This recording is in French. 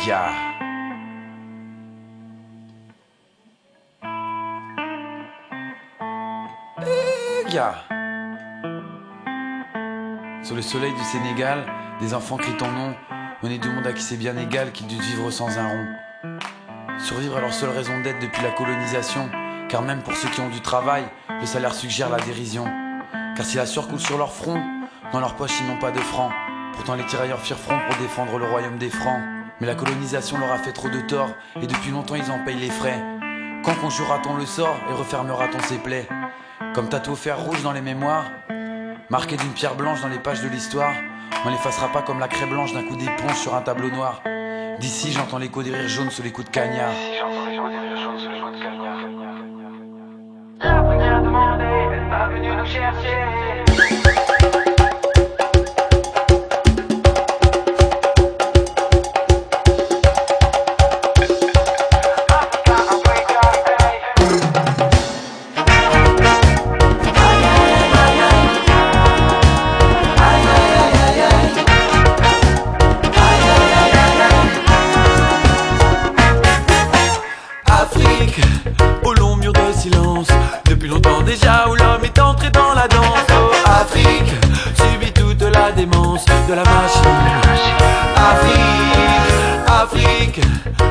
ya. Ya. Sur le soleil du Sénégal, des enfants crient ton nom. On est du monde à qui c'est bien égal qu'ils durent vivre sans un rond. Survivre est leur seule raison d'être depuis la colonisation. Car même pour ceux qui ont du travail, le salaire suggère la dérision. Car si la sueur coule sur leur front, dans leur poche ils n'ont pas de francs. Pourtant les tirailleurs firent front pour défendre le royaume des francs. Mais la colonisation leur a fait trop de tort, et depuis longtemps ils en payent les frais. Quand conjurera-t-on le sort et refermera-t-on ses plaies? Comme tatoué au fer rouge dans les mémoires, marqué d'une pierre blanche dans les pages de l'histoire, on l'effacera pas comme la craie blanche d'un coup d'éponge sur un tableau noir. D'ici j'entends l'écho des rires jaunes sous les coups de cagnard. La première demandée, elle pas venue nous chercher. Au long mur de silence, depuis longtemps déjà où l'homme est entré dans la danse. Oh, Afrique subit toute la démence de la machine. Afrique, Afrique,